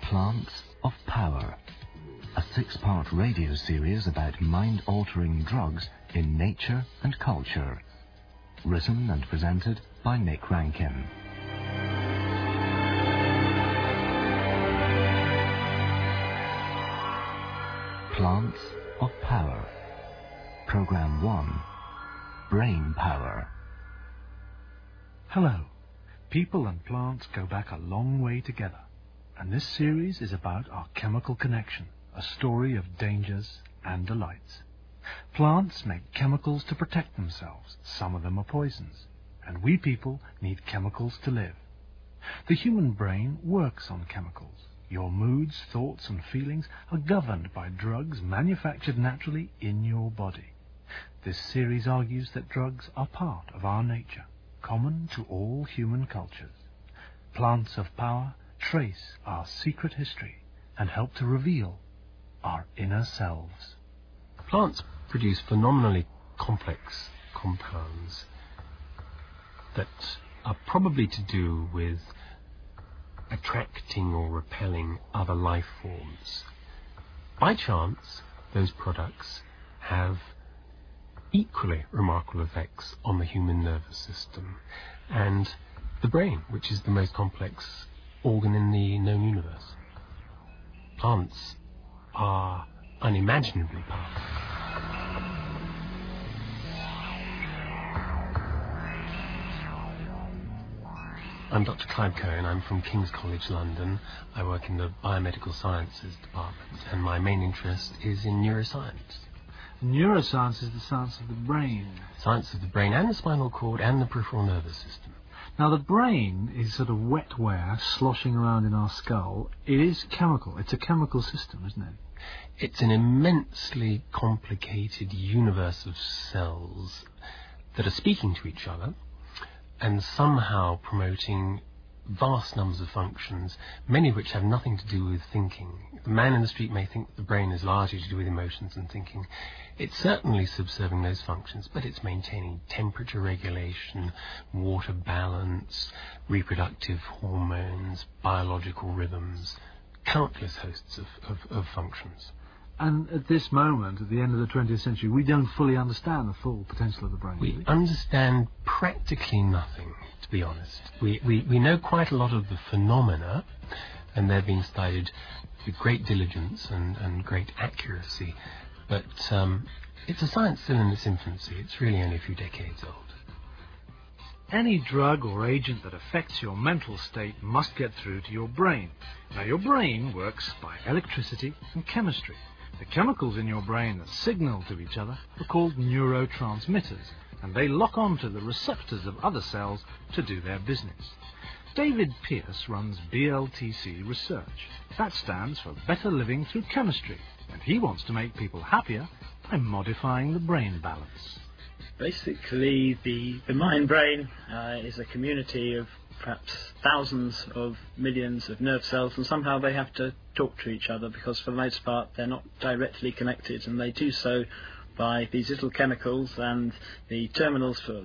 Plants of Power, a 6-part radio series about mind-altering drugs in nature and culture. Written and presented by Nick Rankin. Plants of Power. Program 1. Brain Power. Hello. People and plants go back a long way together, and this series is about our chemical connection, a story of dangers and delights. Plants make chemicals to protect themselves. Some of them are poisons, and we people need chemicals to live. The human brain works on chemicals. Your moods, thoughts and feelings are governed by drugs manufactured naturally in your body. This series argues that drugs are part of our nature, common to all human cultures. Plants of Power trace our secret history and help to reveal our inner selves. Plants produce phenomenally complex compounds that are probably to do with attracting or repelling other life forms. By chance, those products have equally remarkable effects on the human nervous system and the brain, which is the most complex organ in the known universe. Plants are unimaginably powerful. I'm Dr. Clive Cohen. I'm from King's College London. I work in the Biomedical Sciences department, and my main interest is in neuroscience. Neuroscience is the science of the brain. Science of the brain and the spinal cord and the peripheral nervous system. Now, the brain is sort of wetware sloshing around in our skull. It is chemical. It's a chemical system, isn't it? It's an immensely complicated universe of cells that are speaking to each other and somehow promoting vast numbers of functions, many of which have nothing to do with thinking. The man in the street may think that the brain is largely to do with emotions and thinking. It's certainly subserving those functions, but it's maintaining temperature regulation, water balance, reproductive hormones, biological rhythms, countless hosts of functions. And at this moment, at the end of the 20th century, we don't fully understand the full potential of the brain. We understand practically nothing, to be honest. We know quite a lot of the phenomena, and they're being studied with great diligence and great accuracy. But it's a science still in its infancy. It's really only a few decades old. Any drug or agent that affects your mental state must get through to your brain. Now, your brain works by electricity and chemistry. The chemicals in your brain that signal to each other are called neurotransmitters, and they lock onto the receptors of other cells to do their business. David Pearce runs BLTC Research. That stands for Better Living Through Chemistry, and he wants to make people happier by modifying the brain balance. Basically, the mind-brain is a community of perhaps thousands of millions of nerve cells, and somehow they have to talk to each other because for the most part they're not directly connected, and they do so by these little chemicals, and the terminals for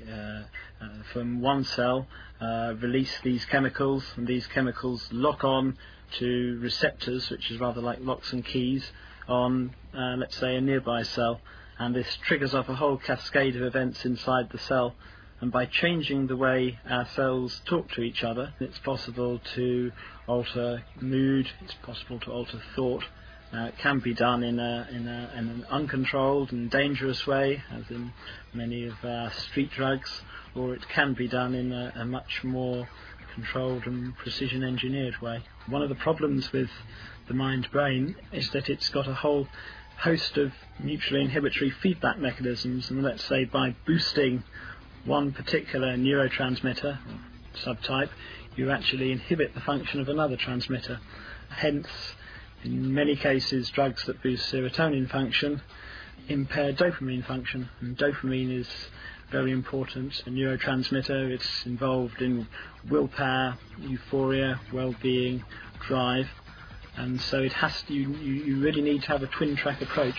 from one cell release these chemicals, and these chemicals lock on to receptors, which is rather like locks and keys, on let's say a nearby cell, and this triggers off a whole cascade of events inside the cell. And by changing the way our cells talk to each other, it's possible to alter mood, it's possible to alter thought. It can be done in an uncontrolled and dangerous way, as in many of our street drugs, or it can be done in a much more controlled and precision-engineered way. One of the problems with the mind-brain is that it's got a whole host of mutually inhibitory feedback mechanisms, and let's say by boosting one particular neurotransmitter subtype, you actually inhibit the function of another transmitter. Hence, in many cases, drugs that boost serotonin function impair dopamine function, and dopamine is very important, a neurotransmitter. It's involved in willpower, euphoria, well-being, drive, and so it has to, you really need to have a twin-track approach.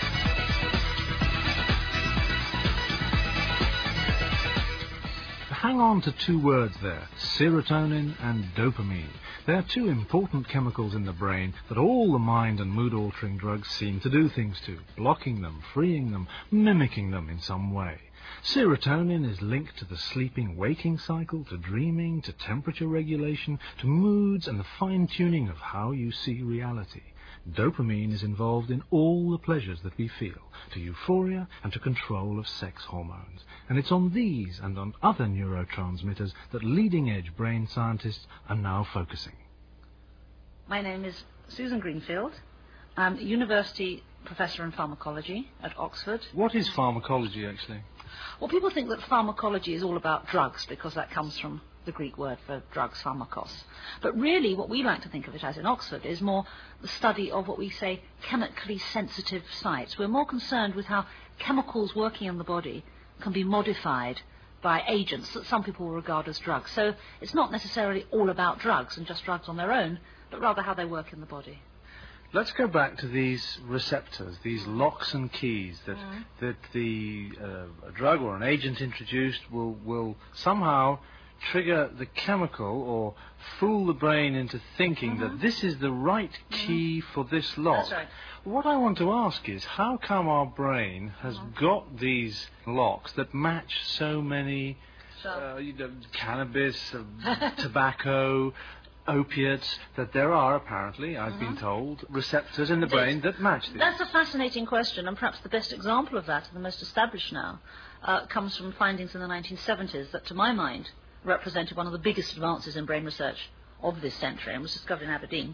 hang hung on to two words there, serotonin and dopamine. They're two important chemicals in the brain that all the mind and mood-altering drugs seem to do things to, blocking them, freeing them, mimicking them in some way. Serotonin is linked to the sleeping-waking cycle, to dreaming, to temperature regulation, to moods and the fine-tuning of how you see reality. Dopamine is involved in all the pleasures that we feel, to euphoria and to control of sex hormones. And it's on these and on other neurotransmitters that leading-edge brain scientists are now focusing. My name is Susan Greenfield. I'm a university professor in pharmacology at Oxford. What is pharmacology, actually? Well, people think that pharmacology is all about drugs because that comes from the Greek word for drugs, pharmakos. But really what we like to think of it as in Oxford is more the study of what we say chemically sensitive sites. We're more concerned with how chemicals working in the body can be modified by agents that some people regard as drugs. So it's not necessarily all about drugs and just drugs on their own, but rather how they work in the body. Let's go back to these receptors, these locks and keys that a drug or an agent introduced will somehow trigger the chemical or fool the brain into thinking that this is the right key for this lock. That's right. What I want to ask is, how come our brain has got these locks that match so many cannabis, tobacco, opiates, that there are apparently, I've been told, receptors in the brain that match these? That's a fascinating question, and perhaps the best example of that, and the most established now, comes from findings in the 1970s that, to my mind, represented one of the biggest advances in brain research of this century and was discovered in Aberdeen.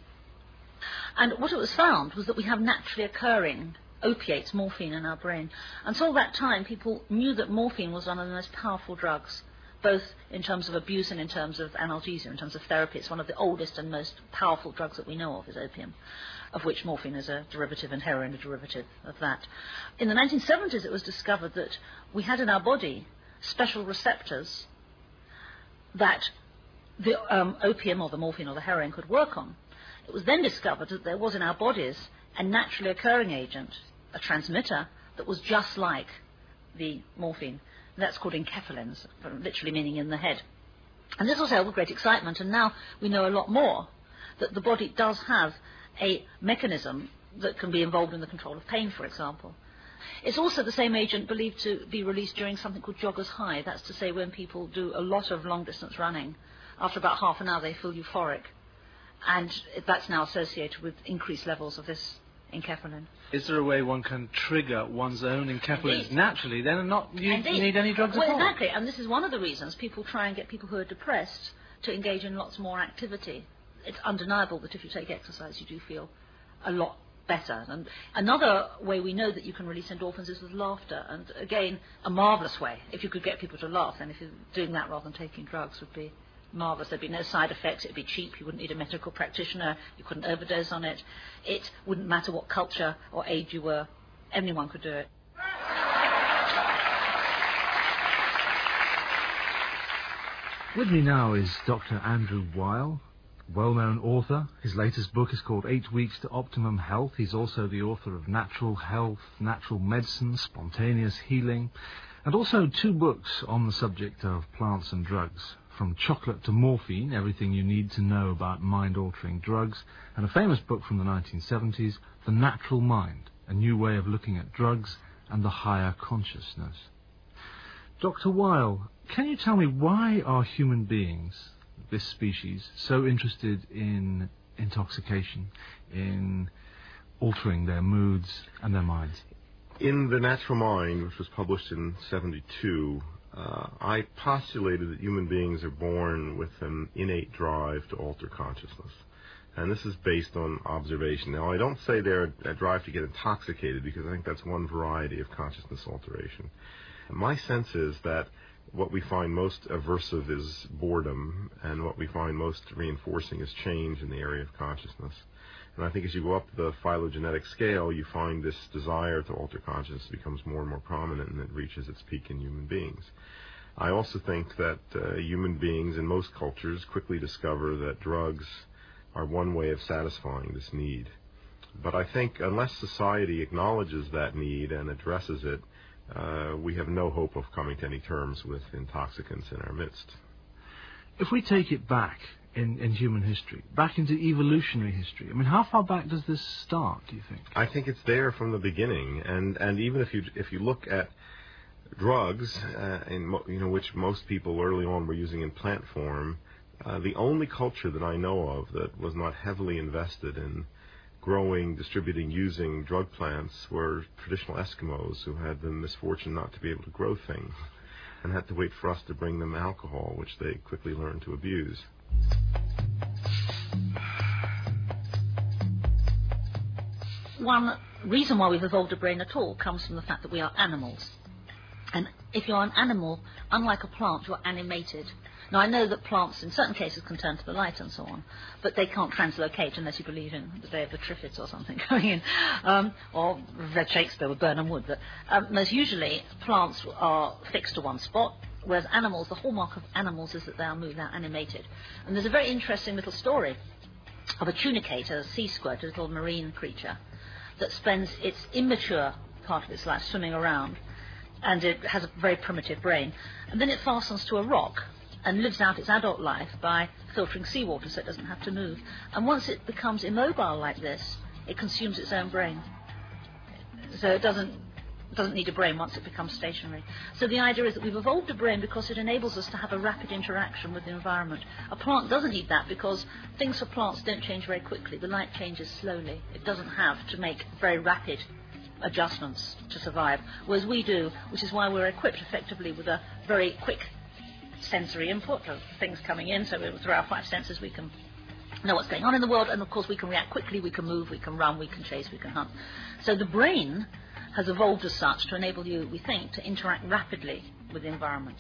And what it was found was that we have naturally occurring opiates, morphine, in our brain. Until that time, people knew that morphine was one of the most powerful drugs, both in terms of abuse and in terms of analgesia, in terms of therapy. It's one of the oldest and most powerful drugs that we know of is opium, of which morphine is a derivative and heroin a derivative of that. In the 1970s, it was discovered that we had in our body special receptors that the opium or the morphine or the heroin could work on. It was then discovered that there was in our bodies a naturally occurring agent, a transmitter, that was just like the morphine. And that's called enkephalins, literally meaning in the head. And this was held with great excitement, and now we know a lot more, that the body does have a mechanism that can be involved in the control of pain, for example. It's also the same agent believed to be released during something called jogger's high. That's to say when people do a lot of long-distance running, after about half an hour they feel euphoric. And that's now associated with increased levels of this enkephalin. Is there a way one can trigger one's own enkephalins naturally, then, and not need any drugs at all? Exactly, and this is one of the reasons people try and get people who are depressed to engage in lots more activity. It's undeniable that if you take exercise, you do feel a lot better. And another way we know that you can release endorphins is with laughter, and again, a marvellous way. If you could get people to laugh, then if you're doing that rather than taking drugs would be marvellous. There'd be no side effects, it'd be cheap, you wouldn't need a medical practitioner, you couldn't overdose on it, it wouldn't matter what culture or age you were, anyone could do it. With me now is Dr. Andrew Weil, well-known author. His latest book is called 8 Weeks to Optimum Health. He's also the author of Natural Health, Natural Medicine, Spontaneous Healing, and also 2 books on the subject of plants and drugs. From Chocolate to Morphine, Everything You Need to Know About Mind-Altering Drugs, and a famous book from the 1970s, The Natural Mind, A New Way of Looking at Drugs and the Higher Consciousness. Dr. Weil, can you tell me, why are human beings, this species, so interested in intoxication, in altering their moods and their minds? In The Natural Mind, which was published in 1972, I postulated that human beings are born with an innate drive to alter consciousness. And this is based on observation. Now, I don't say they're a drive to get intoxicated, because I think that's one variety of consciousness alteration. My sense is that what we find most aversive is boredom, and what we find most reinforcing is change in the area of consciousness. And I think as you go up the phylogenetic scale, you find this desire to alter consciousness becomes more and more prominent, and it reaches its peak in human beings. I also think that human beings in most cultures quickly discover that drugs are one way of satisfying this need. But I think unless society acknowledges that need and addresses it, we have no hope of coming to any terms with intoxicants in our midst. If we take it back in human history, back into evolutionary history, I mean, how far back does this start, do you think? I think it's there from the beginning, and even if you look at drugs, which most people early on were using in plant form, the only culture that I know of that was not heavily invested in growing, distributing, using drug plants were traditional Eskimos who had the misfortune not to be able to grow things and had to wait for us to bring them alcohol, which they quickly learned to abuse. One reason why we've evolved a brain at all comes from the fact that we are animals. And if you're an animal, unlike a plant, you're animated. Now, I know that plants in certain cases can turn to the light and so on, but they can't translocate unless you believe in the day of the Triffids or something going in, or read Shakespeare with Burnham Wood. But most usually, plants are fixed to one spot, whereas animals, the hallmark of animals is that they are moved, they're animated. And there's a very interesting little story of a tunicator, a sea squirt, a little marine creature, that spends its immature part of its life swimming around, and it has a very primitive brain. And then it fastens to a rock and lives out its adult life by filtering seawater so it doesn't have to move. And once it becomes immobile like this, it consumes its own brain. So it doesn't need a brain once it becomes stationary. So the idea is that we've evolved a brain because it enables us to have a rapid interaction with the environment. A plant doesn't need that because things for plants don't change very quickly. The light changes slowly. It doesn't have to make very rapid adjustments to survive, whereas we do, which is why we're equipped effectively with a very quick sensory input of things coming in. So through our five senses we can know what's going on in the world, and of course we can react quickly, we can move, we can run, we can chase, we can hunt. So the brain has evolved as such to enable you, we think, to interact rapidly with the environment.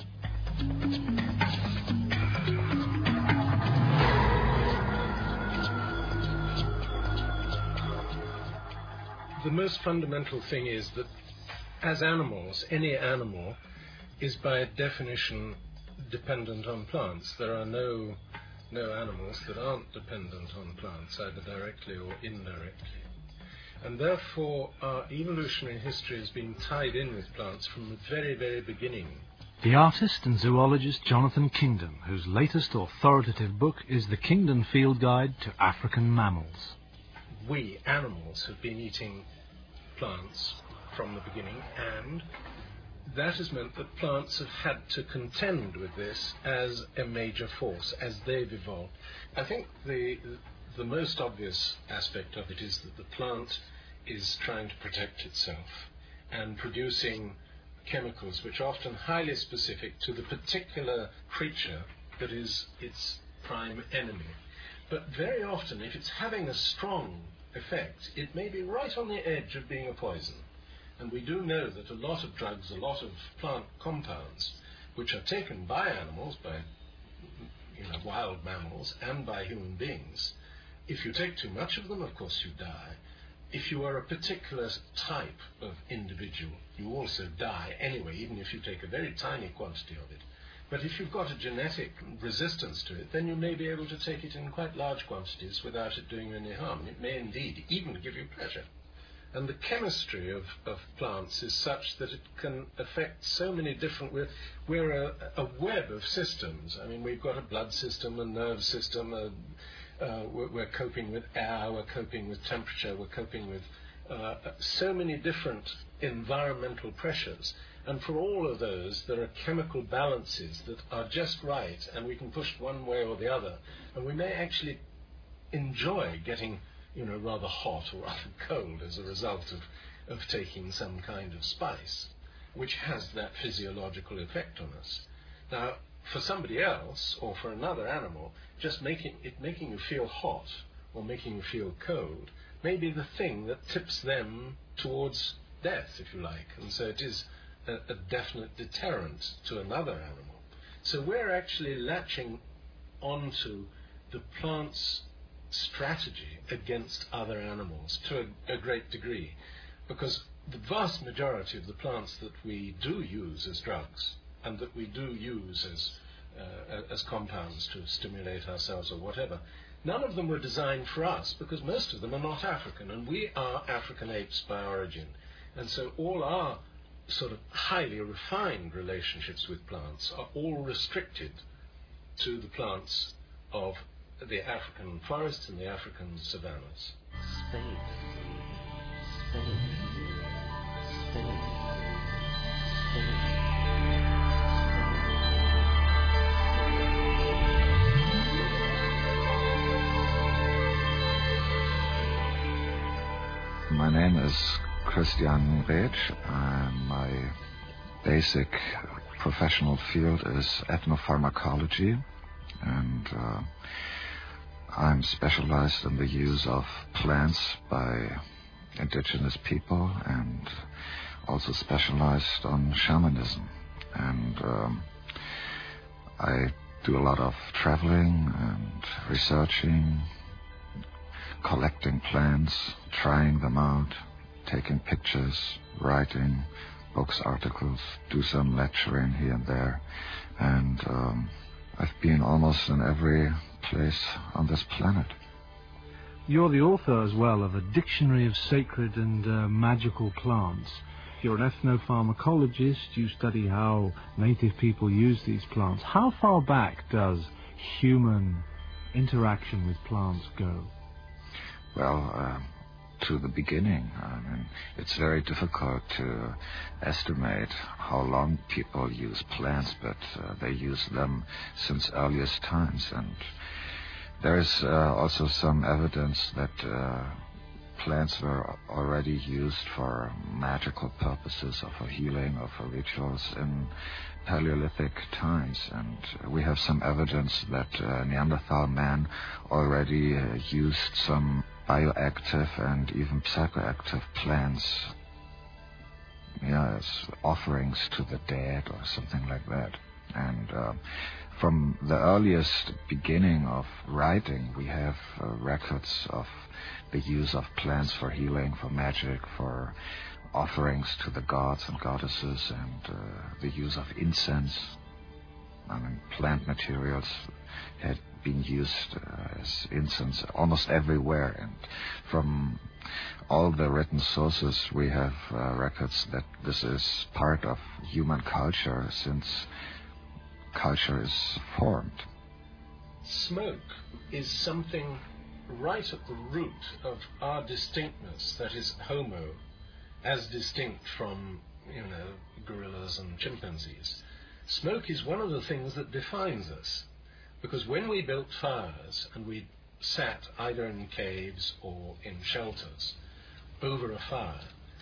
The most fundamental thing is that as animals, any animal is by definition dependent on plants. There are no animals that aren't dependent on plants, either directly or indirectly. And therefore our evolutionary history has been tied in with plants from the very, very beginning. The artist and zoologist Jonathan Kingdon, whose latest authoritative book is The Kingdon Field Guide to African Mammals. We, animals, have been eating plants from the beginning, and that has meant that plants have had to contend with this as a major force, as they've evolved. I think the most obvious aspect of it is that the plant is trying to protect itself and producing chemicals which are often highly specific to the particular creature that is its prime enemy. But very often, if it's having a strong effect, it may be right on the edge of being a poison. And we do know that a lot of drugs, a lot of plant compounds, which are taken by animals, by wild mammals, and by human beings, if you take too much of them, of course you die. If you are a particular type of individual, you also die anyway, even if you take a very tiny quantity of it. But if you've got a genetic resistance to it, then you may be able to take it in quite large quantities without it doing you any harm. And it may indeed even give you pleasure. And the chemistry of plants is such that it can affect so many different... We're a web of systems. I mean, we've got a blood system, a nerve system, we're coping with air, we're coping with temperature, we're coping with so many different environmental pressures. And for all of those, there are chemical balances that are just right, and we can push one way or the other. And we may actually enjoy getting, rather hot or rather cold as a result of taking some kind of spice, which has that physiological effect on us. Now, for somebody else, or for another animal, just making you feel hot or making you feel cold may be the thing that tips them towards death, if you like. And so it is a definite deterrent to another animal. So we're actually latching onto the plant's strategy against other animals to a great degree, because the vast majority of the plants that we do use as drugs and that we do use as compounds to stimulate ourselves or whatever, none of them were designed for us, because most of them are not African, and we are African apes by origin. And so all our sort of highly refined relationships with plants are all restricted to the plants of the African forests and the African savannas. My name is Christian Reetsch. My basic professional field is ethnopharmacology, and I'm specialized in the use of plants by indigenous people, and also specialized on shamanism. And I do a lot of traveling and researching, collecting plants, trying them out, taking pictures, writing books, articles, do some lecturing here and there. And I've been almost in every place on this planet. You're the author as well of a dictionary of sacred and magical plants. You're an ethnopharmacologist. You study how native people use these plants. How far back does human interaction with plants go? Well, to the beginning. I mean, it's very difficult to estimate how long people use plants, but they use them since earliest times. And there is also some evidence that plants were already used for magical purposes, or for healing, or for rituals in Paleolithic times. And we have some evidence that Neanderthal man already used some bioactive and even psychoactive plants, as offerings to the dead or something like that. And from the earliest beginning of writing, we have records of the use of plants for healing, for magic, for offerings to the gods and goddesses, and the use of incense. I mean, plant materials had been used as incense almost everywhere, and from all the written sources we have records that this is part of human culture since culture is formed. Smoke is something right at the root of our distinctness, that is, Homo, as distinct from, gorillas and chimpanzees. Smoke is one of the things that defines us, because when we built fires and we sat either in caves or in shelters over a fire,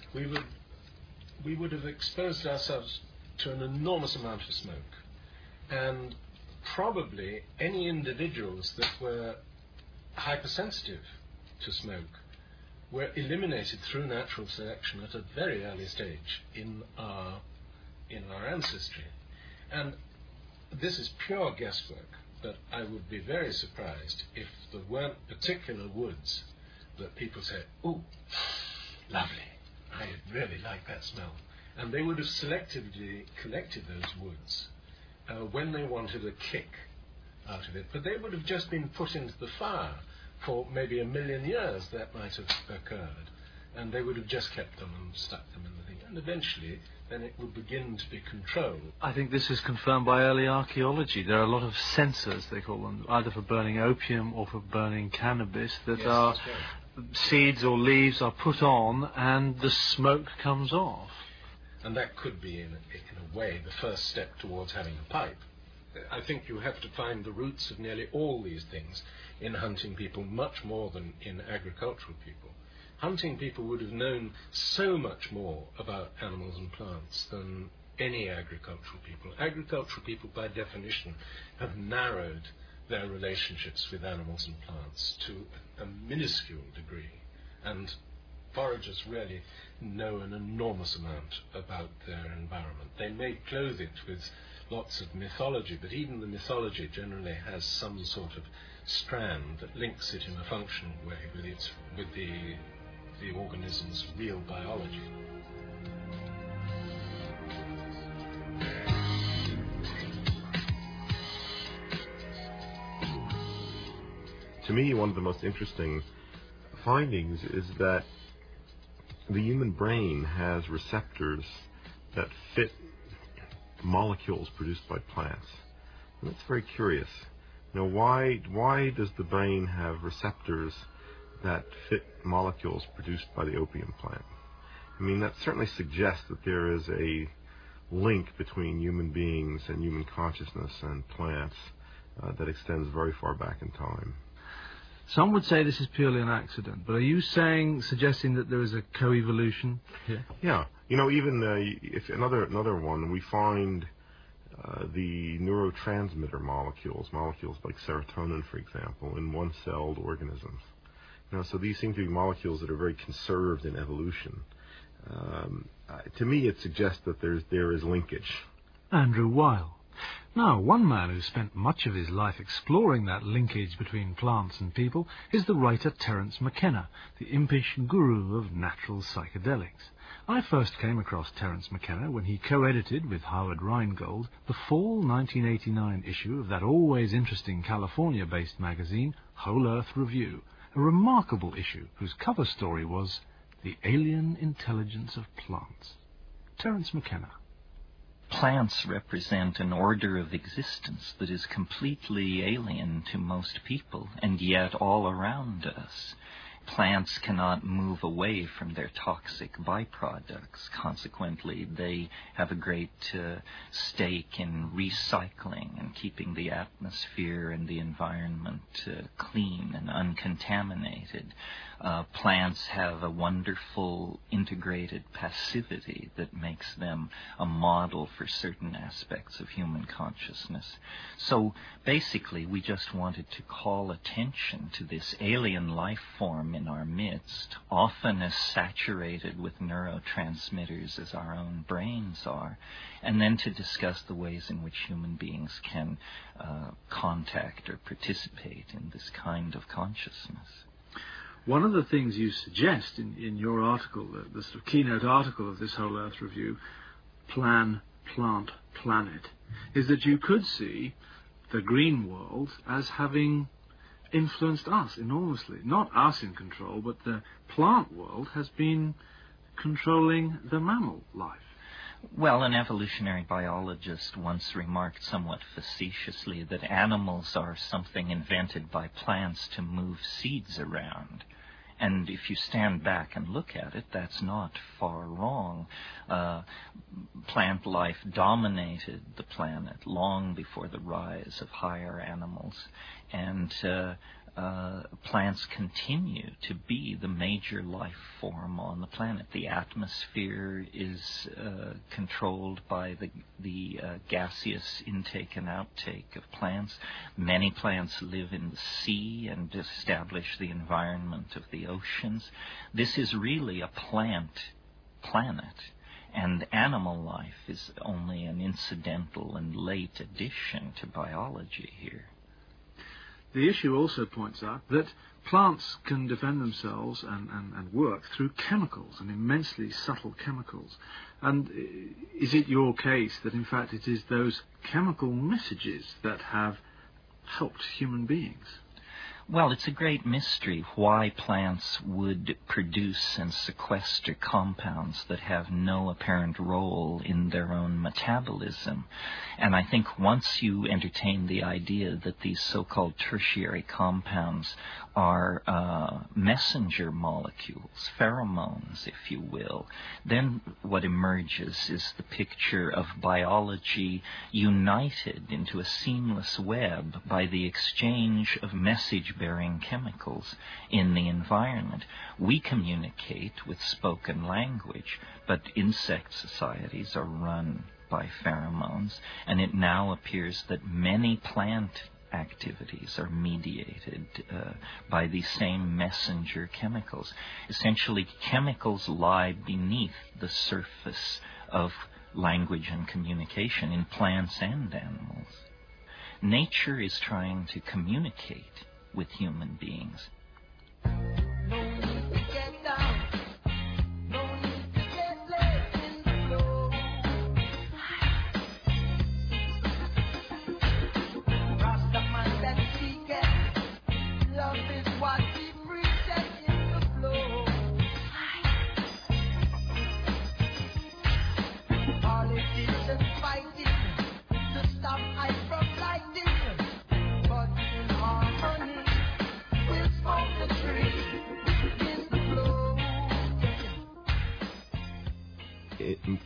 we would have exposed ourselves to an enormous amount of smoke. And probably any individuals that were hypersensitive to smoke were eliminated through natural selection at a very early stage in our ancestry. And this is pure guesswork, but I would be very surprised if there weren't particular woods that people say, "Ooh, lovely, I really like that smell." And they would have selectively collected those woods when they wanted a kick out of it. But they would have just been put into the fire for maybe 1 million years, that might have occurred. And they would have just kept them and stuck them in the thing. And eventually, then it would begin to be controlled. I think this is confirmed by early archaeology. There are a lot of censers, they call them, either for burning opium or for burning cannabis, that are seeds or leaves are put on and the smoke comes off. And that could be, in a way, the first step towards having a pipe. I think you have to find the roots of nearly all these things in hunting people, much more than in agricultural people. Hunting people would have known so much more about animals and plants than any agricultural people. Agricultural people, by definition, have narrowed their relationships with animals and plants to a minuscule degree. And foragers really know an enormous amount about their environment. They may clothe it with lots of mythology, but even the mythology generally has some sort of strand that links it in a functional way with the organism's real biology. To me, one of the most interesting findings is that the human brain has receptors that fit molecules produced by plants. And that's very curious. Why does the brain have receptors that fit molecules produced by the opium plant? I mean, that certainly suggests that there is a link between human beings and human consciousness and plants that extends very far back in time. Some would say this is purely an accident, but are you suggesting that there is a coevolution here? Yeah. Even if another one, we find the neurotransmitter molecules like serotonin, for example, in one-celled organisms. So these seem to be molecules that are very conserved in evolution. To me, it suggests that there is linkage. Andrew Weil. Now, one man who spent much of his life exploring that linkage between plants and people is the writer Terence McKenna, the impish guru of natural psychedelics. I first came across Terence McKenna when he co-edited with Howard Rheingold the fall 1989 issue of that always interesting California-based magazine, Whole Earth Review, a remarkable issue whose cover story was The Alien Intelligence of Plants. Terence McKenna. Plants represent an order of existence that is completely alien to most people, and yet all around us. Plants cannot move away from their toxic byproducts. Consequently, they have a great stake in recycling and keeping the atmosphere and the environment clean and uncontaminated. Plants have a wonderful integrated passivity that makes them a model for certain aspects of human consciousness. So basically, we just wanted to call attention to this alien life form in our midst, often as saturated with neurotransmitters as our own brains are, and then to discuss the ways in which human beings can contact or participate in this kind of consciousness. One of the things you suggest in your article, the sort of keynote article of this Whole Earth Review, Plan, Plant, Planet, is that you could see the green world as having influenced us enormously. Not us in control, but the plant world has been controlling the mammal life. Well, an evolutionary biologist once remarked somewhat facetiously that animals are something invented by plants to move seeds around. And if you stand back and look at it, that's not far wrong. Plant life dominated the planet long before the rise of higher animals, and plants continue to be the major life form on the planet. The atmosphere is controlled by the gaseous intake and outtake of plants. Many plants live in the sea and establish the environment of the oceans. This is really a plant planet, and animal life is only an incidental and late addition to biology here. The issue also points out that plants can defend themselves and work through chemicals, and immensely subtle chemicals. And is it your case that, in fact, it is those chemical messages that have helped human beings? Well, it's a great mystery why plants would produce and sequester compounds that have no apparent role in their own metabolism. And I think once you entertain the idea that these so-called tertiary compounds are messenger molecules, pheromones, if you will, then what emerges is the picture of biology united into a seamless web by the exchange of message-bearing chemicals in the environment. We communicate with spoken language, but insect societies are run by pheromones, and it now appears that many plant activities are mediated by these same messenger chemicals. Essentially, chemicals lie beneath the surface of language and communication in plants and animals. Nature is trying to communicate with human beings.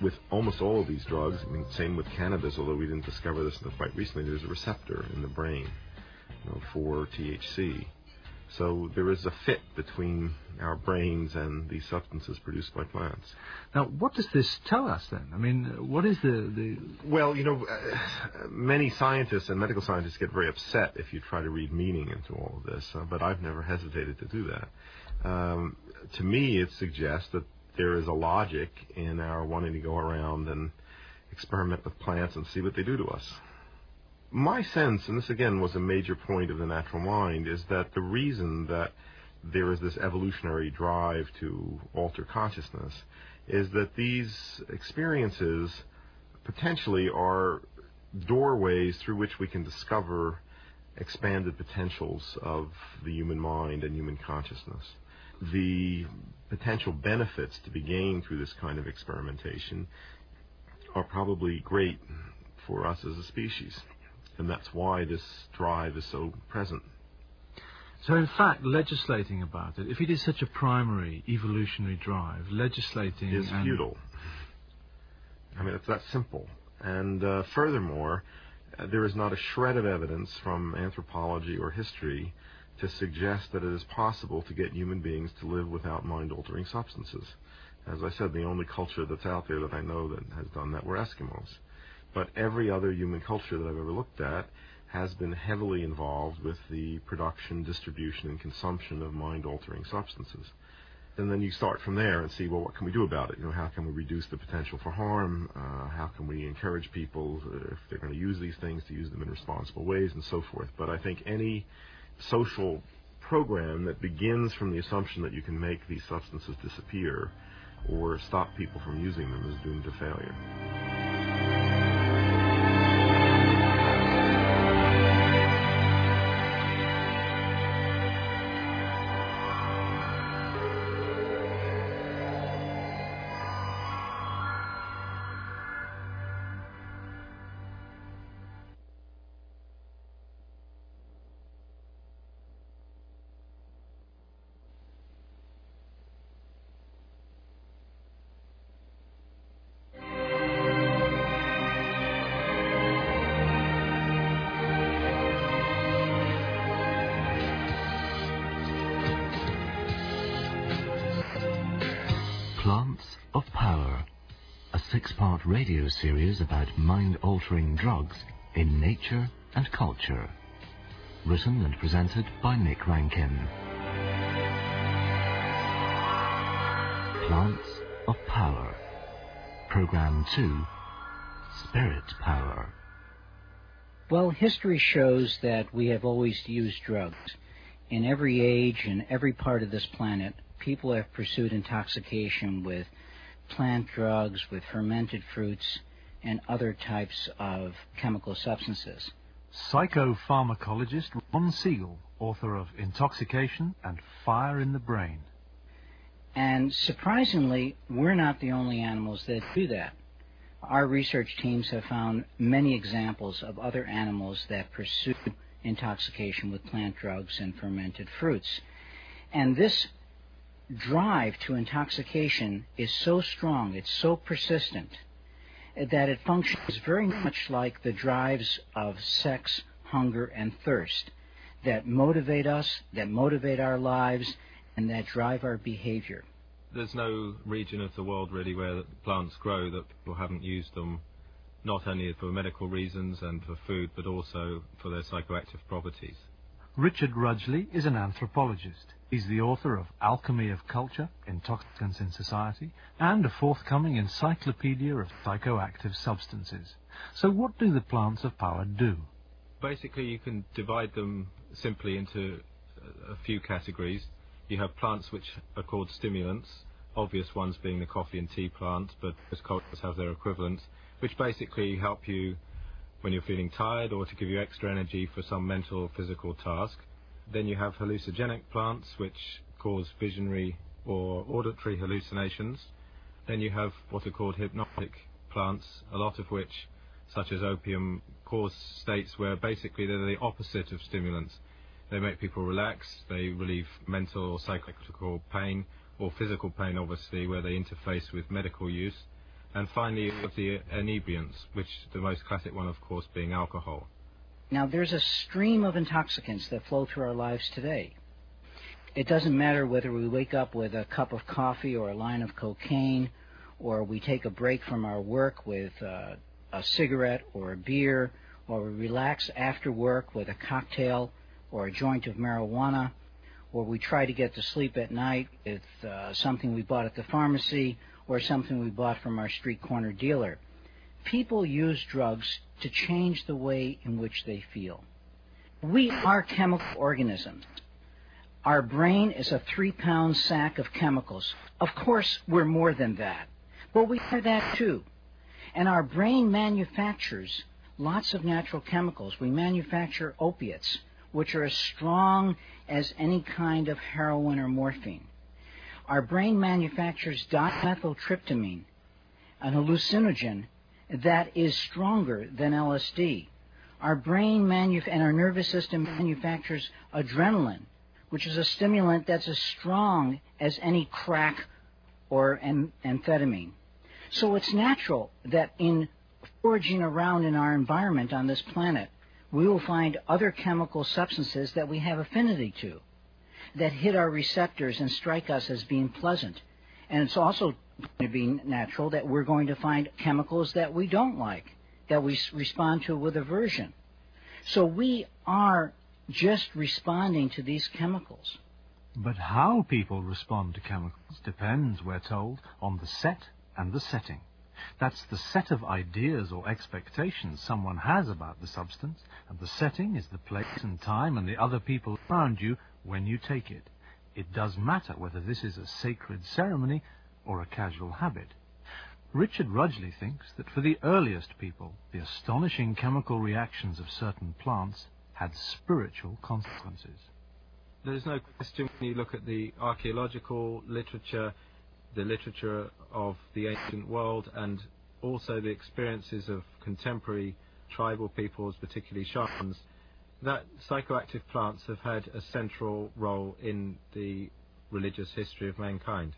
with almost all of these drugs, I mean, same with cannabis, although we didn't discover this until quite recently, there's a receptor in the brain, for THC. So there is a fit between our brains and these substances produced by plants. Now, what does this tell us then? I mean, what is the... Well, many scientists and medical scientists get very upset if you try to read meaning into all of this, but I've never hesitated to do that. To me, it suggests that there is a logic in our wanting to go around and experiment with plants and see what they do to us. My sense, and this again was a major point of the natural mind, is that the reason that there is this evolutionary drive to alter consciousness is that these experiences potentially are doorways through which we can discover expanded potentials of the human mind and human consciousness. The potential benefits to be gained through this kind of experimentation are probably great for us as a species. And that's why this drive is so present. So in fact, legislating about it, if it is such a primary evolutionary drive, legislating is futile. I mean, it's that simple. And furthermore, there is not a shred of evidence from anthropology or history to suggest that it is possible to get human beings to live without mind-altering substances. As I said, the only culture that's out there that I know that has done that were Eskimos. But every other human culture that I've ever looked at has been heavily involved with the production, distribution, and consumption of mind-altering substances. And then you start from there and see, well, what can we do about it? How can we reduce the potential for harm? How can we encourage people, if they're going to use these things, to use them in responsible ways, and so forth. But I think any social program that begins from the assumption that you can make these substances disappear or stop people from using them is doomed to failure. Plants of Power, a 6-part radio series about mind-altering drugs in nature and culture. Written and presented by Nick Rankin. Plants of Power. Program 2, Spirit Power. Well, history shows that we have always used drugs. In every age and every part of this planet, people have pursued intoxication with plant drugs, with fermented fruits, and other types of chemical substances. Psychopharmacologist Ron Siegel, author of Intoxication and Fire in the Brain. And surprisingly, we're not the only animals that do that. Our research teams have found many examples of other animals that pursue intoxication with plant drugs and fermented fruits. And this drive to intoxication is so strong, it's so persistent, that it functions very much like the drives of sex, hunger, and thirst that motivate us, that motivate our lives, and that drive our behavior. There's no region of the world really where plants grow that people haven't used them, not only for medical reasons and for food, but also for their psychoactive properties. Richard Rudgley is an anthropologist. He's the author of Alchemy of Culture, Intoxicants in Society, and a forthcoming encyclopedia of psychoactive substances. So what do the plants of power do? Basically, you can divide them simply into a few categories. You have plants which are called stimulants, obvious ones being the coffee and tea plant, but most cultures have their equivalents, which basically help you when you're feeling tired or to give you extra energy for some mental or physical task. Then you have hallucinogenic plants, which cause visionary or auditory hallucinations. Then you have what are called hypnotic plants, a lot of which, such as opium, cause states where basically they're the opposite of stimulants. They make people relax, they relieve mental or psychological pain, or physical pain, obviously, where they interface with medical use. And finally, you have the inebriants, which the most classic one, of course, being alcohol. Now, there's a stream of intoxicants that flow through our lives today. It doesn't matter whether we wake up with a cup of coffee or a line of cocaine, or we take a break from our work with a cigarette or a beer, or we relax after work with a cocktail or a joint of marijuana, or we try to get to sleep at night with something we bought at the pharmacy or something we bought from our street corner dealer. People use drugs to change the way in which they feel. We are chemical organisms. Our brain is a 3-pound sack of chemicals. Of course, we're more than that, but we are that too. And our brain manufactures lots of natural chemicals. We manufacture opiates, which are as strong as any kind of heroin or morphine. Our brain manufactures dimethyltryptamine, an hallucinogen that is stronger than LSD. Our brain and our nervous system manufactures adrenaline, which is a stimulant that's as strong as any crack or amphetamine. So it's natural that in foraging around in our environment on this planet, we will find other chemical substances that we have affinity to, that hit our receptors and strike us as being pleasant. And it's also going to be natural that we're going to find chemicals that we don't like, that we respond to with aversion. So we are just responding to these chemicals. But how people respond to chemicals depends, we're told, on the set and the setting. That's the set of ideas or expectations someone has about the substance, and the setting is the place and time and the other people around you when you take it. It does matter whether this is a sacred ceremony or a casual habit. Richard Rudgley thinks that for the earliest people, the astonishing chemical reactions of certain plants had spiritual consequences. There's no question when you look at the archaeological literature, the literature of the ancient world, and also the experiences of contemporary tribal peoples, particularly shamans, that psychoactive plants have had a central role in the religious history of mankind.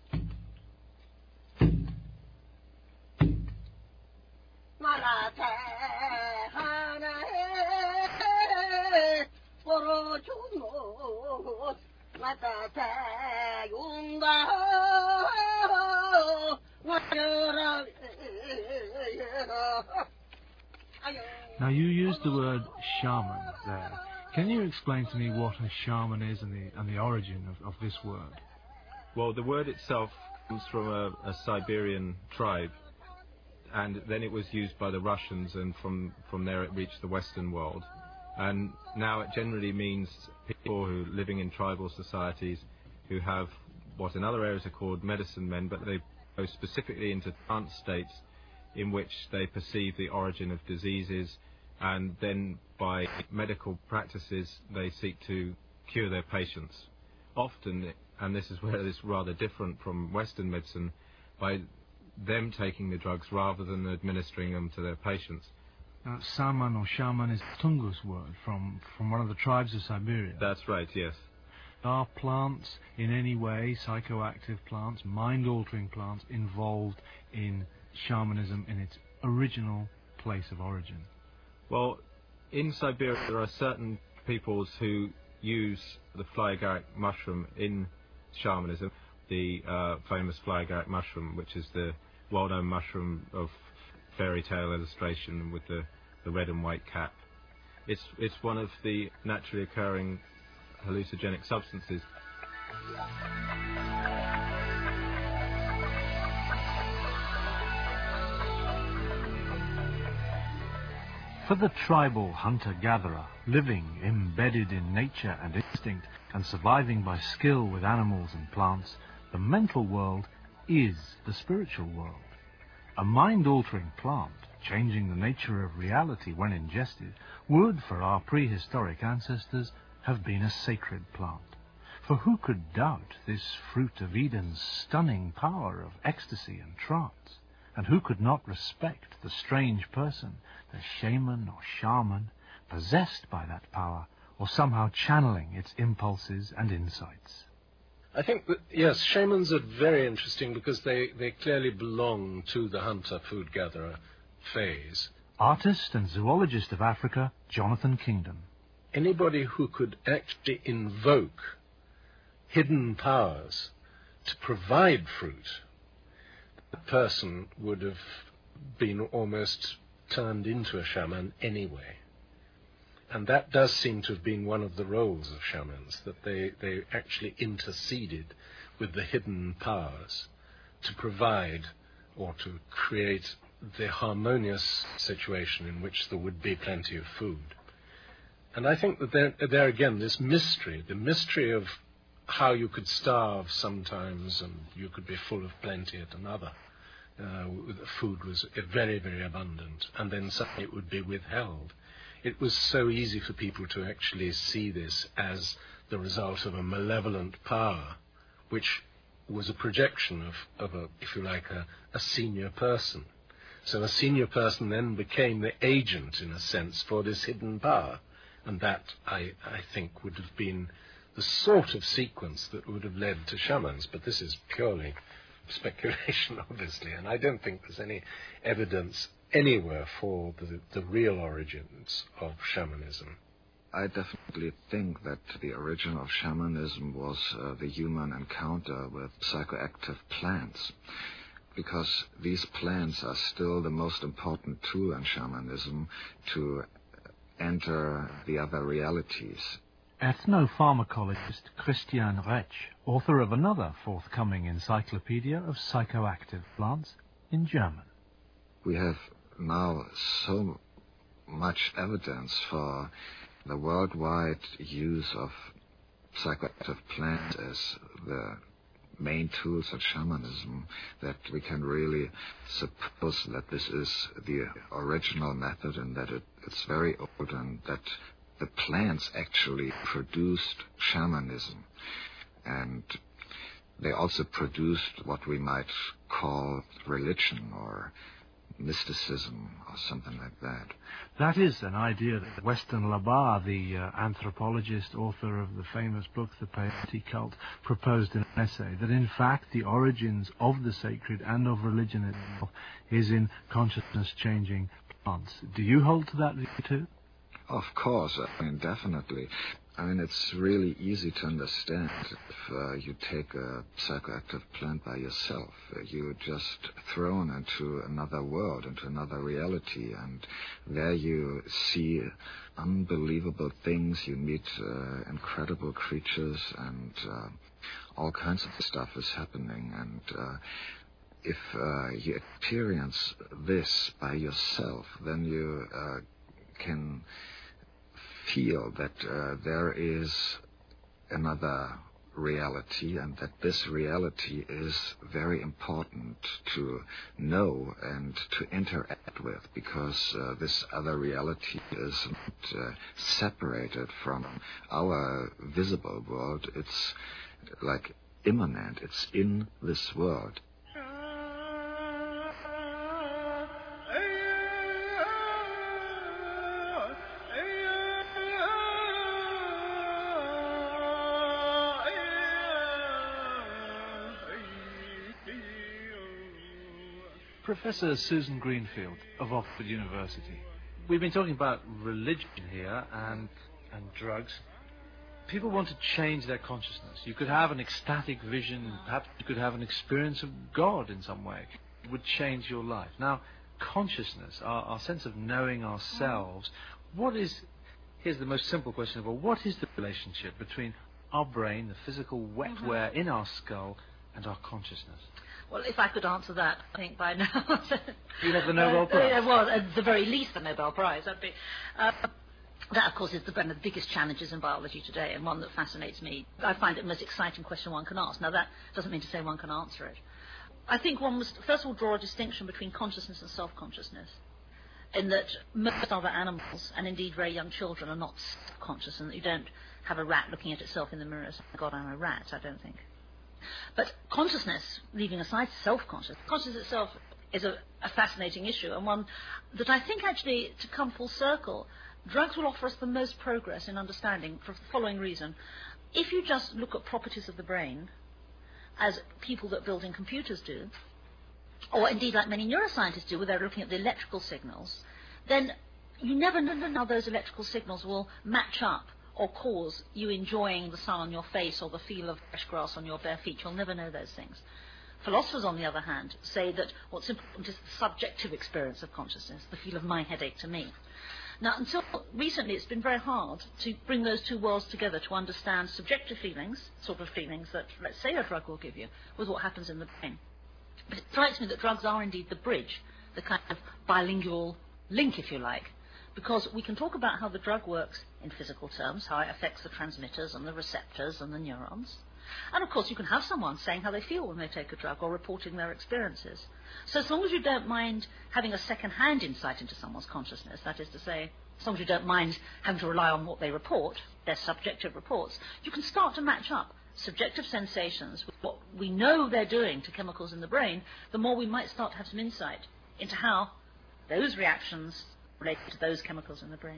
Now, you used the word shaman there. Can you explain to me what a shaman is and the origin of this word? Well, the word itself comes from a Siberian tribe, and then it was used by the Russians, and from there it reached the Western world. And now it generally means people who are living in tribal societies who have what in other areas are called medicine men, but they go specifically into trance states in which they perceive the origin of diseases, and then by medical practices they seek to cure their patients. Often, and this is where it's rather different from Western medicine, by them taking the drugs rather than administering them to their patients. Saman or shaman is Tungus word from one of the tribes of Siberia. That's right, yes. Are plants in any way, psychoactive plants, mind-altering plants, involved in shamanism in its original place of origin? Well, in Siberia there are certain peoples who use the fly agaric mushroom in shamanism, the famous fly agaric mushroom, which is the well-known mushroom of fairy tale illustration with the red and white cap. It's one of the naturally occurring hallucinogenic substances. For the tribal hunter-gatherer, living embedded in nature and instinct and surviving by skill with animals and plants, the mental world is the spiritual world. A mind-altering plant, changing the nature of reality when ingested, would, for our prehistoric ancestors, have been a sacred plant. For who could doubt this fruit of Eden's stunning power of ecstasy and trance? And who could not respect the strange person, the shaman or shaman, possessed by that power, or somehow channeling its impulses and insights? I think that, yes, shamans are very interesting because they clearly belong to the hunter, food gatherer phase. Artist and zoologist of Africa, Jonathan Kingdom. Anybody who could actually invoke hidden powers to provide fruit, the person would have been almost turned into a shaman anyway. And that does seem to have been one of the roles of shamans, that they actually interceded with the hidden powers to provide or to create the harmonious situation in which there would be plenty of food. And I think that there again, this mystery, the mystery of how you could starve sometimes and you could be full of plenty at another. Food was very, very abundant, and then suddenly it would be withheld. It was so easy for people to actually see this as the result of a malevolent power, which was a projection of a, if you like, a senior person. So a senior person then became the agent, in a sense, for this hidden power. And that, I think, would have been the sort of sequence that would have led to shamans. But this is purely speculation, obviously, and I don't think there's any evidence anywhere for the real origins of shamanism. I definitely think that the origin of shamanism was the human encounter with psychoactive plants, because these plants are still the most important tool in shamanism to enter the other realities. Ethnopharmacologist Christian Retsch, author of another forthcoming encyclopedia of psychoactive plants in German. We have now so much evidence for the worldwide use of psychoactive plants as the main tools of shamanism that we can really suppose that this is the original method and that it's very old and that the plants actually produced shamanism. And they also produced what we might call religion or mysticism or something like that. That is an idea that Weston Labar, the anthropologist, author of the famous book The Peyote Cult, proposed in an essay, that in fact the origins of the sacred and of religion itself is in consciousness-changing plants. Do you hold to that view too? Of course, I mean, definitely. I mean, it's really easy to understand if you take a psychoactive plant by yourself. You're just thrown into another world, into another reality, and there you see unbelievable things. You meet incredible creatures, and all kinds of stuff is happening. And if you experience this by yourself, then you can feel that there is another reality and that this reality is very important to know and to interact with, because this other reality is not separated from our visible world. It's like immanent. It's in this world. Professor Susan Greenfield of Oxford University. We've been talking about religion here and drugs. People want to change their consciousness. You could have an ecstatic vision, perhaps you could have an experience of God in some way. It would change your life. Now, consciousness, our sense of knowing ourselves, here's the most simple question of all, what is the relationship between our brain, the physical wetware in our skull, and our consciousness? Well, if I could answer that, I think by now... You'd have the Nobel Prize. Well, at the very least the Nobel Prize. That'd be, that, of course, is one of the biggest challenges in biology today, and one that fascinates me. I find it the most exciting question one can ask. Now, that doesn't mean to say one can answer it. I think one must, first of all, draw a distinction between consciousness and self-consciousness, in that most other animals, and indeed very young children, are not self-conscious, and you don't have a rat looking at itself in the mirror and saying, God, I'm a rat, I don't think. But consciousness, leaving aside self-consciousness, consciousness itself is a fascinating issue, and one that I think actually, to come full circle, drugs will offer us the most progress in understanding for the following reason. If you just look at properties of the brain, as people that build in computers do, or indeed like many neuroscientists do, where they're looking at the electrical signals, then you never know how those electrical signals will match up or cause you enjoying the sun on your face or the feel of fresh grass on your bare feet. You'll never know those things. Philosophers, on the other hand, say that what's important is the subjective experience of consciousness, the feel of my headache to me. Now, until recently, it's been very hard to bring those two worlds together to understand subjective feelings, sort of feelings that, let's say, a drug will give you, with what happens in the brain. But it strikes me that drugs are indeed the bridge, the kind of bilingual link, if you like, because we can talk about how the drug works in physical terms, how it affects the transmitters and the receptors and the neurons. And, of course, you can have someone saying how they feel when they take a drug or reporting their experiences. So as long as you don't mind having a second-hand insight into someone's consciousness, that is to say, as long as you don't mind having to rely on what they report, their subjective reports, you can start to match up subjective sensations with what we know they're doing to chemicals in the brain, the more we might start to have some insight into how those reactions relate to those chemicals in the brain.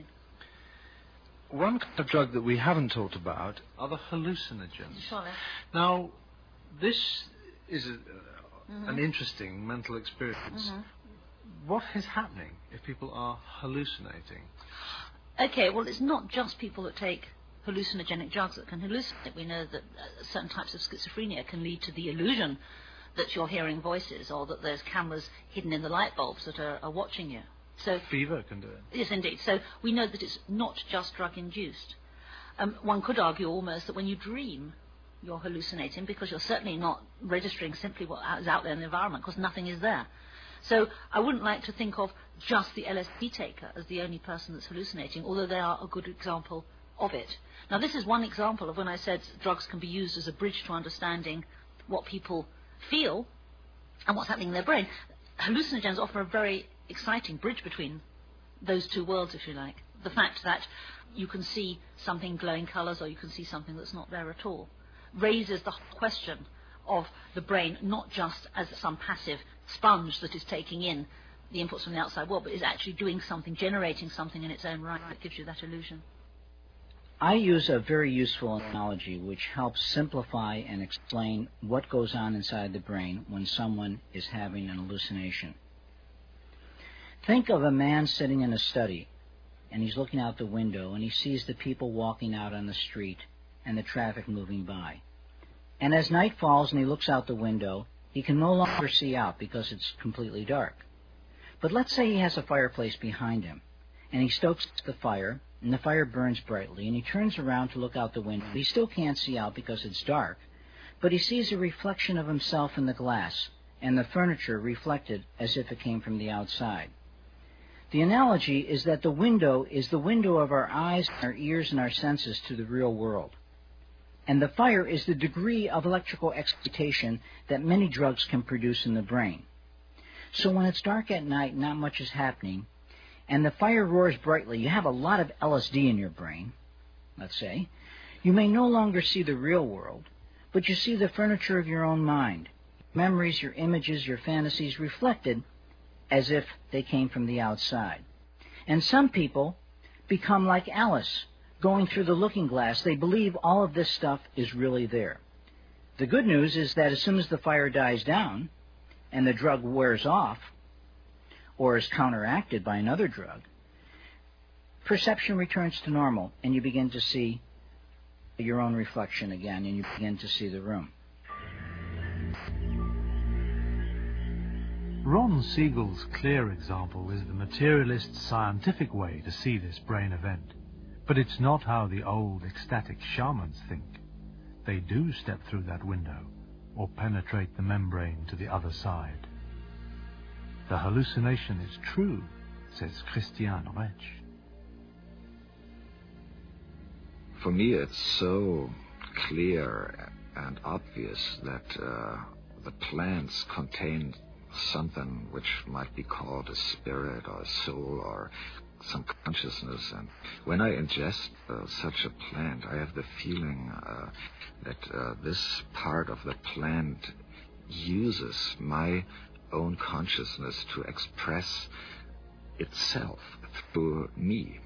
One kind of drug that we haven't talked about are the hallucinogens. Sure. Now, this is an interesting mental experience. What is happening if people are hallucinating? Okay, well, it's not just people that take hallucinogenic drugs that can hallucinate. We know that certain types of schizophrenia can lead to the illusion that you're hearing voices or that there's cameras hidden in the light bulbs that are watching you. So fever can do it. Yes, indeed. So we know that it's not just drug-induced. One could argue almost that when you dream, you're hallucinating because you're certainly not registering simply what is out there in the environment because nothing is there. So I wouldn't like to think of just the LSD taker as the only person that's hallucinating, although they are a good example of it. Now, this is one example of when I said drugs can be used as a bridge to understanding what people feel and what's happening in their brain. Hallucinogens offer a very exciting bridge between those two worlds, if you like. The fact that you can see something glowing colours or you can see something that's not there at all raises the question of the brain not just as some passive sponge that is taking in the inputs from the outside world, but is actually doing something, generating something in its own right that gives you that illusion. I use a very useful analogy which helps simplify and explain what goes on inside the brain when someone is having an hallucination. Think of a man sitting in a study, and he's looking out the window, and he sees the people walking out on the street and the traffic moving by. And as night falls and he looks out the window, he can no longer see out because it's completely dark. But let's say he has a fireplace behind him, and he stokes the fire, and the fire burns brightly, and he turns around to look out the window. He still can't see out because it's dark, but he sees a reflection of himself in the glass, and the furniture reflected as if it came from the outside. The analogy is that the window is the window of our eyes, our ears, and our senses to the real world. And the fire is the degree of electrical excitation that many drugs can produce in the brain. So when it's dark at night, not much is happening, and the fire roars brightly, you have a lot of LSD in your brain, let's say, you may no longer see the real world, but you see the furniture of your own mind, memories, your images, your fantasies reflected as if they came from the outside. And some people become like Alice, going through the looking glass. They believe all of this stuff is really there. The good news is that as soon as the fire dies down and the drug wears off or is counteracted by another drug, perception returns to normal and you begin to see your own reflection again and you begin to see the room. Ron Siegel's clear example is the materialist scientific way to see this brain event. But it's not how the old ecstatic shamans think. They do step through that window or penetrate the membrane to the other side. The hallucination is true, says Christian Rech. For me, it's so clear and obvious that the plants contain something which might be called a spirit or a soul or some consciousness, and when I ingest such a plant, I have the feeling that this part of the plant uses my own consciousness to express itself through me.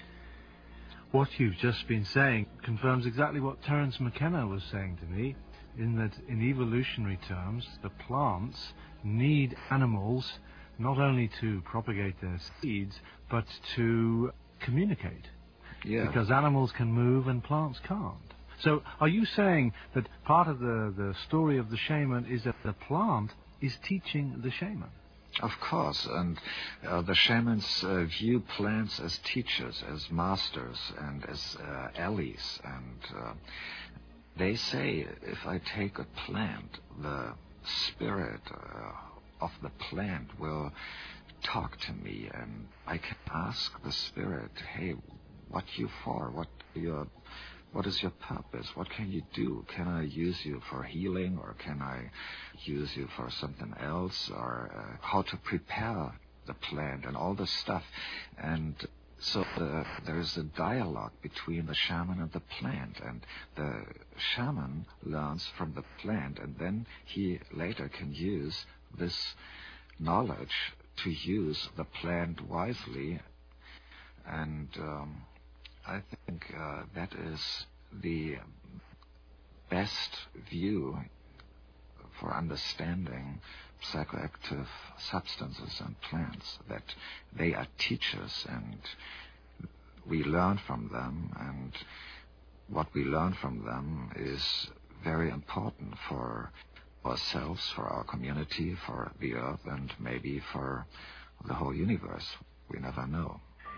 What you've just been saying confirms exactly what Terence McKenna was saying to me in that in evolutionary terms, the plants need animals not only to propagate their seeds, but to communicate. Yeah. Because animals can move and plants can't. So are you saying that part of the story of the shaman is that the plant is teaching the shaman? Of course, and the shamans view plants as teachers, as masters, and as allies. And they say, if I take a plant, the spirit of the plant will talk to me, and I can ask the spirit, hey, what you for? What is your purpose? What can you do? Can I use you for healing, or can I use you for something else, or how to prepare the plant and all this stuff? And so there's a dialogue between the shaman and the plant, and the shaman learns from the plant, and then he later can use this knowledge to use the plant wisely. And I think that is the best view for understanding psychoactive substances and plants, that they are teachers and we learn from them, and what we learn from them is very important for ourselves, for our community, for the earth, and maybe for the whole universe. We never know.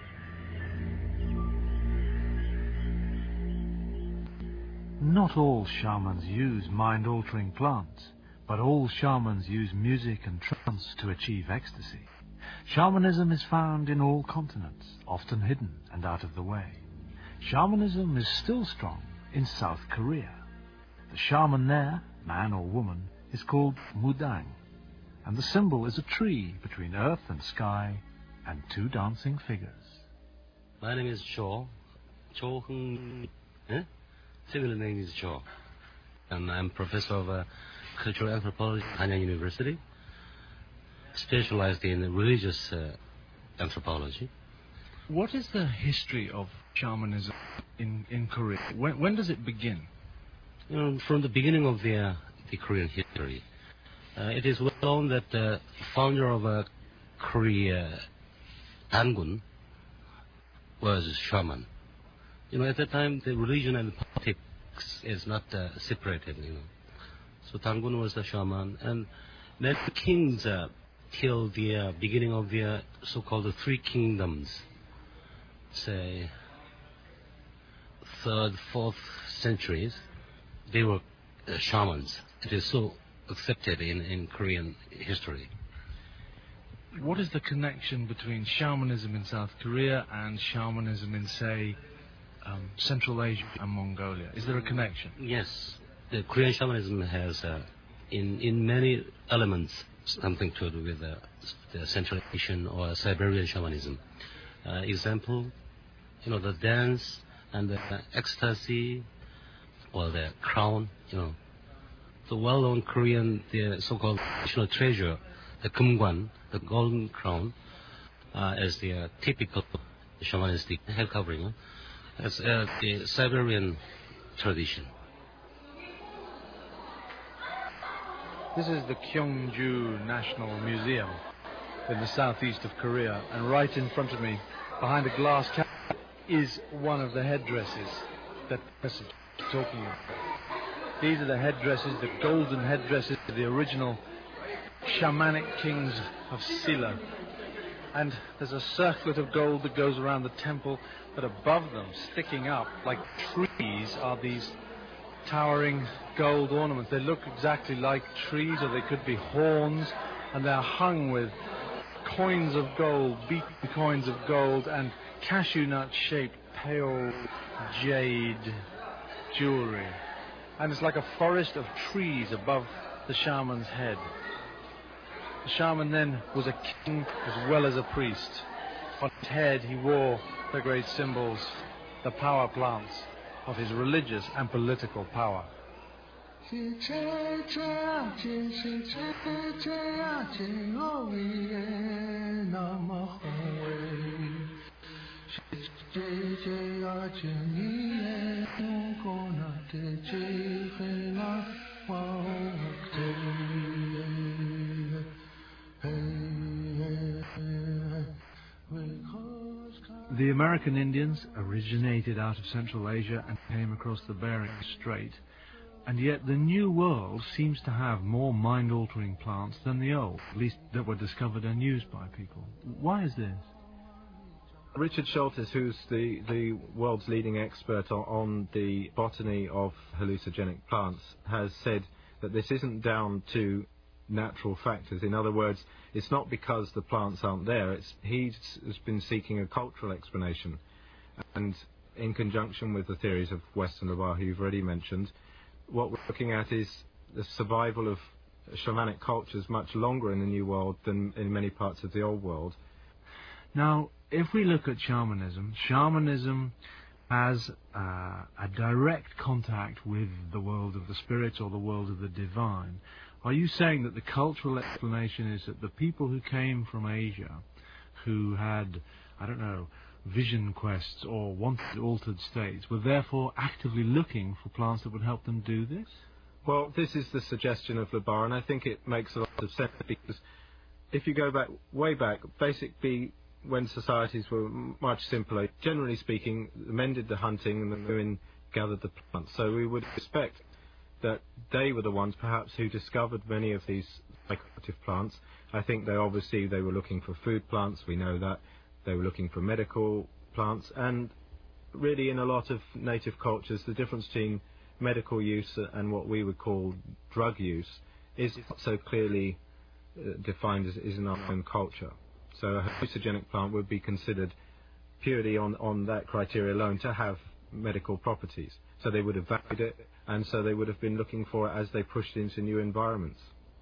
Not all shamans use mind-altering plants, but all shamans use music and trance to achieve ecstasy. Shamanism is found in all continents, often hidden and out of the way. Shamanism is still strong in South Korea. The shaman there, man or woman, is called Mudang, and the symbol is a tree between earth and sky and two dancing figures. My name is Cho Hung. Similar name is Cho, and I'm professor of cultural anthropology at Hanyang University, specialized in religious anthropology. What is the history of shamanism in Korea? When does it begin? From the beginning of the Korean history, it is well known that the founder of Korea, Dangun, was a shaman. At that time, the religion and politics is not separated, So Dangun was the shaman, and then the kings, till the beginning of the so-called the Three Kingdoms, say 3rd, 4th centuries, they were shamans. It is so accepted in Korean history. What is the connection between shamanism in South Korea and shamanism in, say, Central Asia and Mongolia? Is there a connection? Yes. The Korean shamanism has, in many elements, something to do with the Central Asian or Siberian shamanism. Example, the dance and the ecstasy, or the crown, the well-known Korean, the so-called national treasure, the Kumgwan, the golden crown, as the typical shamanistic head covering, as the Siberian tradition. This is the Kyongju National Museum in the southeast of Korea, and right in front of me, behind a glass cabinet, is one of the headdresses that Chris is talking about. These are the headdresses, the golden headdresses of the original shamanic kings of Silla. And there's a circlet of gold that goes around the temple, but above them, sticking up like trees, are these towering gold ornaments. They look exactly like trees, or they could be horns, and they're hung with coins of gold, beaten coins of gold, and cashew nut-shaped pale jade jewelry. And it's like a forest of trees above the shaman's head. The shaman then was a king as well as a priest. On his head he wore the great symbols, the power plants of his religious and political power. The American Indians originated out of Central Asia and came across the Bering Strait, and yet the New World seems to have more mind-altering plants than the old, at least that were discovered and used by people. Why is this? Richard Schultes, who's the world's leading expert on the botany of hallucinogenic plants, has said that this isn't down to natural factors. In other words, it's not because the plants aren't there. He's been seeking a cultural explanation, and in conjunction with the theories of Western Labar, who you've already mentioned, what we're looking at is the survival of shamanic cultures much longer in the New World than in many parts of the Old World. Now, if we look at shamanism has a direct contact with the world of the spirit or the world of the divine. Are you saying that the cultural explanation is that the people who came from Asia, who had, I don't know, vision quests or wanted altered states, were therefore actively looking for plants that would help them do this? Well, this is the suggestion of Labar, and I think it makes a lot of sense, because if you go back, way back, basically when societies were much simpler, generally speaking, the men did the hunting and the women gathered the plants. So we would expect that they were the ones perhaps who discovered many of these psychoactive plants. I think they were looking for food plants, we know that. They were looking for medical plants, and really in a lot of native cultures the difference between medical use and what we would call drug use is not so clearly defined as in our own culture. So a hallucinogenic plant would be considered purely on that criteria alone to have medical properties. So they would have valued it, and so they would have been looking for it as they pushed into new environments.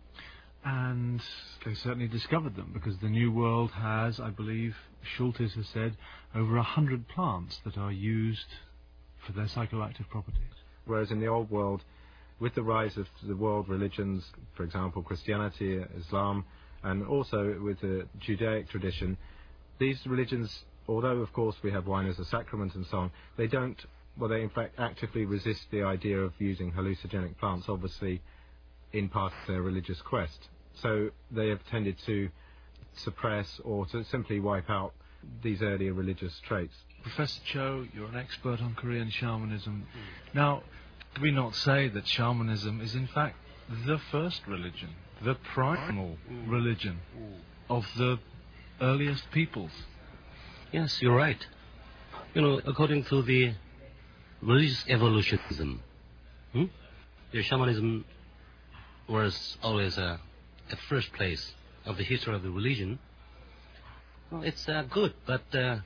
And they certainly discovered them, because the New World has, I believe, Schultes has said, over 100 plants that are used for their psychoactive properties. Whereas in the Old World, with the rise of the world religions, for example, Christianity, Islam, and also with the Judaic tradition, these religions, although of course we have wine as a sacrament and so on, they in fact actively resist the idea of using hallucinogenic plants, obviously in part of their religious quest. So they have tended to suppress or to simply wipe out these earlier religious traits. Professor Cho, you're an expert on Korean shamanism. Now, do we not say that shamanism is in fact the first religion, the primal religion of the earliest peoples? Yes, you're right. According to the religious evolutionism, the shamanism was always at first place of the history of the religion. Well, it's good, but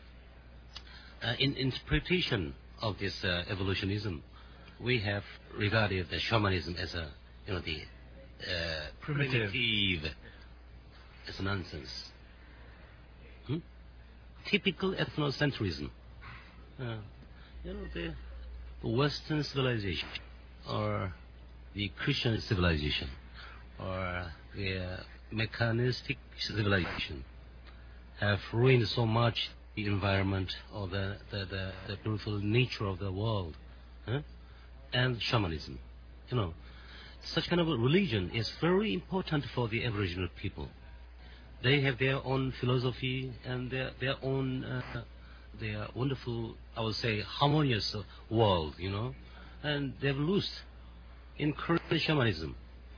in interpretation of this evolutionism, we have regarded the shamanism as the primitive as nonsense. Typical ethnocentrism. The Western civilization, or the Christian civilization, or the mechanistic civilization have ruined so much the environment or the beautiful nature of the world. And shamanism. Such kind of a religion is very important for the Aboriginal people. They have their own philosophy and their own their wonderful, I would say, harmonious world, and they've lost in Korean shamanism.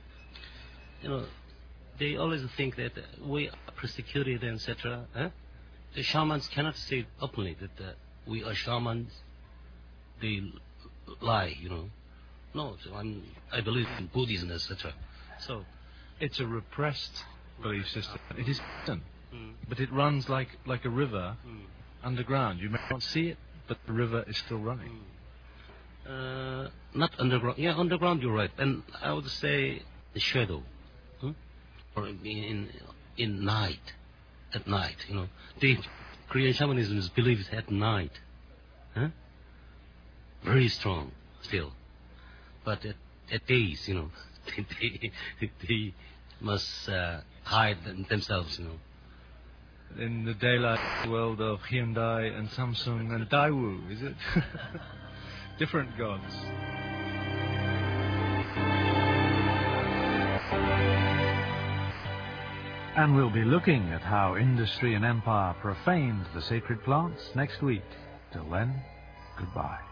They always think that we are persecuted, etc. The shamans cannot say openly that we are shamans. They lie, No, I believe in Buddhism, etc. So, it's a repressed belief system. It is hidden, but it runs like a river underground. You may not see it, but the river is still running. Not underground. Yeah, underground. You're right. And I would say the shadow, or in night, at night. The Korean shamanism is believed at night. Very strong still, but at days, they must hide themselves, In the daylight world of Hyundai and Samsung and Daewoo, is it? Different gods. And we'll be looking at how industry and empire profaned the sacred plants next week. Till then, goodbye.